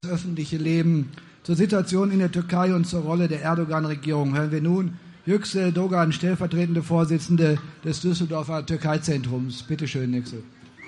Das öffentliche Leben, zur Situation in der Türkei und zur Rolle der Erdogan-Regierung hören wir nun Yüksel Doğan, stellvertretende Vorsitzende des Düsseldorfer Türkei-Zentrums. Bitte schön, Yüksel.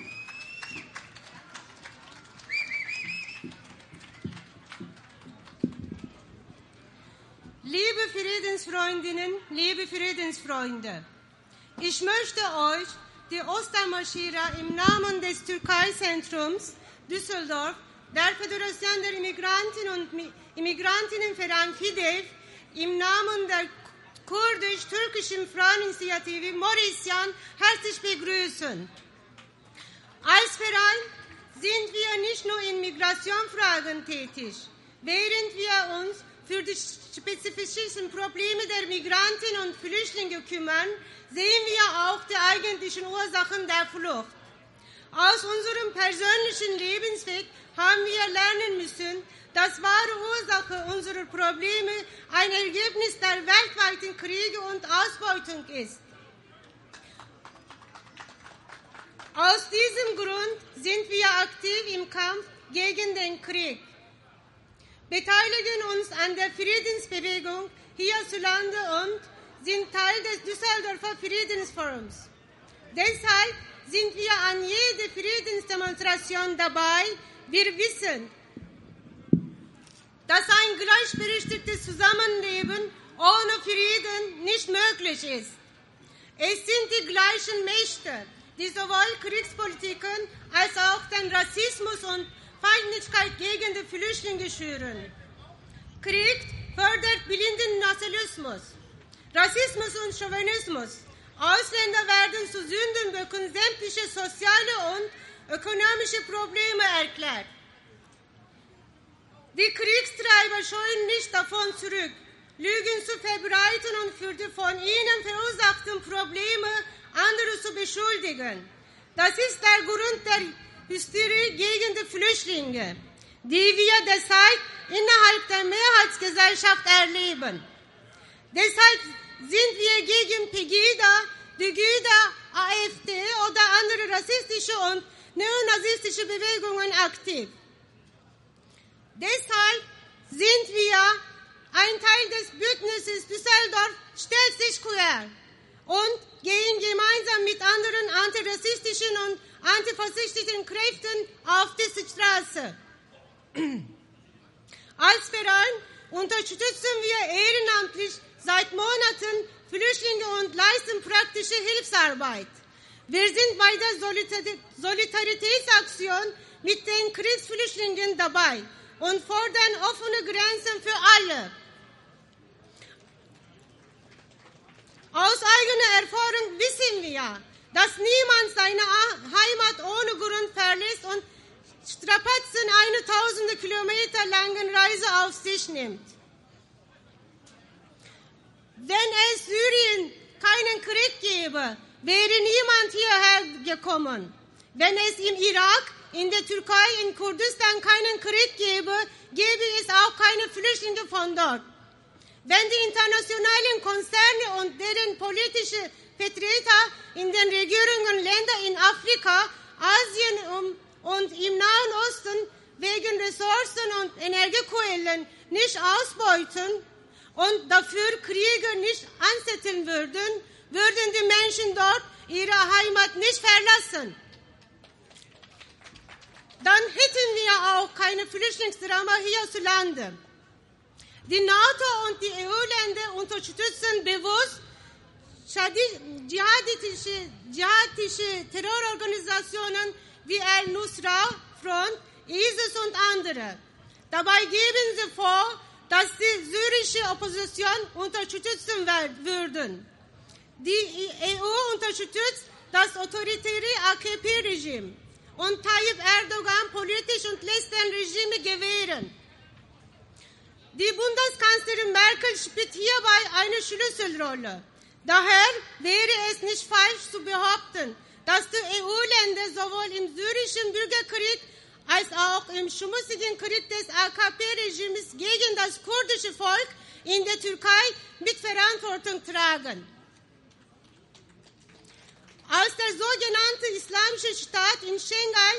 Liebe Friedensfreundinnen, liebe Friedensfreunde, ich möchte euch die Ostermarschierer im Namen des Türkei-Zentrums Düsseldorf, der Föderation der Immigranten und Immigrantinnenverein FİDEV, im Namen der kurdisch-türkischen Fraueninitiative Morisyan herzlich begrüßen. Als Verein sind wir nicht nur in Migrationsfragen tätig. Während wir uns für die spezifischen Probleme der Migranten und Flüchtlinge kümmern, sehen wir auch die eigentlichen Ursachen der Flucht. Aus unserem persönlichen Lebensweg haben wir lernen müssen, dass wahre Ursache unserer Probleme ein Ergebnis der weltweiten Kriege und Ausbeutung ist. Aus diesem Grund sind wir aktiv im Kampf gegen den Krieg, beteiligen uns an der Friedensbewegung hierzulande und sind Teil des Düsseldorfer Friedensforums. Deshalb sind wir an jeder Friedensdemonstration dabei. Wir wissen, dass ein gleichberechtigtes Zusammenleben ohne Frieden nicht möglich ist. Es sind die gleichen Mächte, die sowohl Kriegspolitiken als auch den Rassismus und Feindlichkeit gegen die Flüchtlinge schüren. Krieg fördert blinden Nationalismus, Rassismus und Chauvinismus. Ausländer werden zu Sündenböcken sämtliche soziale und ökonomische Probleme erklärt. Die Kriegstreiber scheuen nicht davon zurück, Lügen zu verbreiten und für die von ihnen verursachten Probleme andere zu beschuldigen. Das ist der Grund der Hysterie gegen die Flüchtlinge, die wir derzeit innerhalb der Mehrheitsgesellschaft erleben. Deshalb sind wir gegen Pegida, die GÜDA, AfD oder andere rassistische und neonazistische Bewegungen aktiv. Deshalb sind wir ein Teil des Bündnisses Düsseldorf stellt sich quer und gehen gemeinsam mit anderen antirassistischen und antifaschistischen Kräften auf die Straße. Als Verein unterstützen wir ehrenamtlich seit Monaten Flüchtlinge und leisten praktische Hilfsarbeit. Wir sind bei der Solidaritätsaktion mit den Kriegsflüchtlingen dabei und fordern offene Grenzen für alle. Aus eigener Erfahrung wissen wir, dass niemand seine Heimat ohne Grund verlässt und Strapazen eine tausende Kilometer langen Reise auf sich nimmt. Wenn es Syrien keinen Krieg gäbe, wäre niemand hierher gekommen. Wenn es im Irak, in der Türkei, in Kurdistan keinen Krieg gäbe, gäbe es auch keine Flüchtlinge von dort. Wenn die internationalen Konzerne und deren politische Vertreter in den Regierungsländern in Afrika, Asien und im Nahen Osten wegen Ressourcen und Energiequellen nicht ausbeuten und dafür Kriege nicht anzetteln würden, würden die Menschen dort ihre Heimat nicht verlassen. Dann hätten wir auch keine Flüchtlingsdrama hierzulande. Die NATO und die EU-Länder unterstützen bewusst dschihadistische Terrororganisationen wie Al-Nusra Front, ISIS und andere. Dabei geben sie vor, dass die syrische Opposition unterstützen würden. Die EU unterstützt das autoritäre AKP-Regime und Tayyip Erdogan politisch und lässt den Regime gewähren. Die Bundeskanzlerin Merkel spielt hierbei eine Schlüsselrolle. Daher wäre es nicht falsch zu behaupten, dass die EU-Länder sowohl im syrischen Bürgerkrieg als auch im schmutzigen Krieg des AKP-Regimes gegen das kurdische Volk in der Türkei mit Verantwortung tragen. Als der sogenannte Islamische Staat in Schengen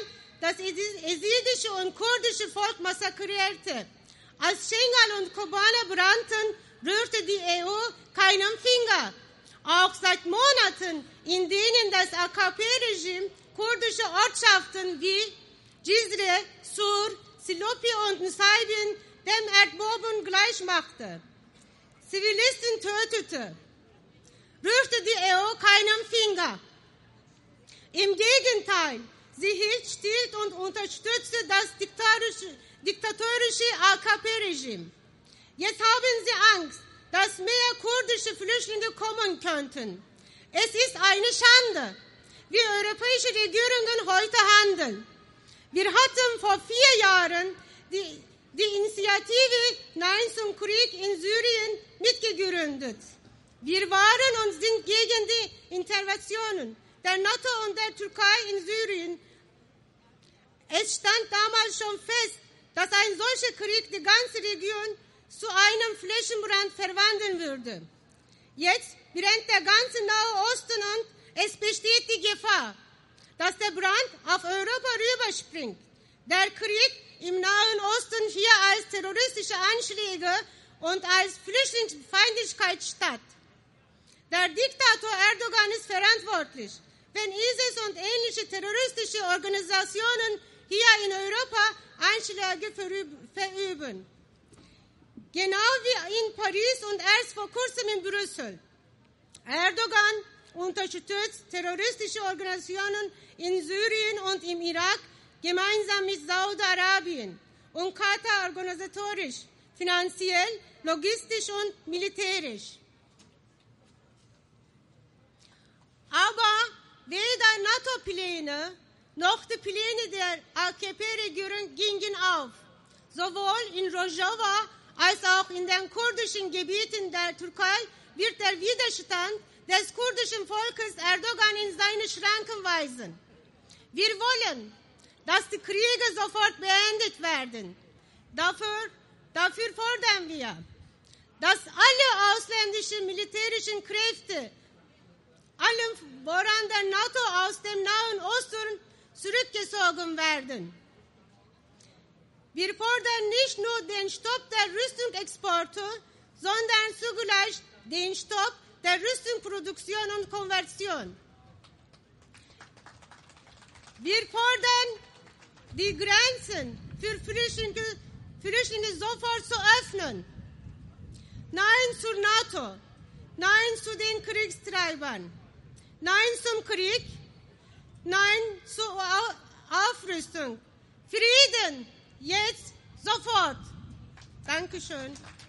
das esidische und kurdische Volk massakrierte. Als Schengal und Kobane brannten, rührte die EU keinen Finger. Auch seit Monaten, in denen das AKP-Regime kurdische Ortschaften wie Cizre, Sur, Silopi und Nusaybin dem Erdboden gleichmachte, Zivilisten tötete, rührte die EU keinen Finger. Im Gegenteil, sie hielt still und unterstützte das diktatorische AKP-Regime. Jetzt haben sie Angst, dass mehr kurdische Flüchtlinge kommen könnten. Es ist eine Schande, wie europäische Regierungen heute handeln. Wir hatten vor 4 Jahren die Initiative Nein zum Krieg in Syrien mitgegründet. Wir waren und sind gegen die Interventionen der NATO und der Türkei in Syrien. Es stand damals schon fest, dass ein solcher Krieg die ganze Region zu einem Flächenbrand verwandeln würde. Jetzt brennt der ganze Nahe Osten und es besteht die Gefahr, dass der Brand auf Europa rüberspringt. Der Krieg im Nahen Osten hier als terroristische Anschläge und als Flüchtlingsfeindlichkeit statt. Der Diktator Erdogan ist verantwortlich, wenn ISIS und ähnliche terroristische Organisationen hier in Europa Anschläge verüben. Genau wie in Paris und erst vor kurzem in Brüssel. Erdogan unterstützt terroristische Organisationen in Syrien und im Irak gemeinsam mit Saudi-Arabien und Katar organisatorisch, finanziell, logistisch und militärisch. Aber weder NATO-Pläne noch die Pläne der AKP-Regierung gingen auf. Sowohl in Rojava als auch in den kurdischen Gebieten der Türkei wird der Widerstand des kurdischen Volkes Erdogan in seine Schranken weisen. Wir wollen, dass die Kriege sofort beendet werden. Dafür fordern wir, dass alle ausländischen militärischen Kräfte, allem voran der NATO aus dem Nahen Osten, zurückgezogen werden. Wir fordern nicht nur den Stopp der Rüstungsexporte, sondern zugleich den Stopp der Rüstungsproduktion und Konversion. Wir fordern, die Grenzen für Flüchtlinge sofort zu öffnen. Nein zur NATO, nein zu den Kriegstreibern, nein zum Krieg, nein zur Aufrüstung. Frieden, jetzt, sofort. Dankeschön.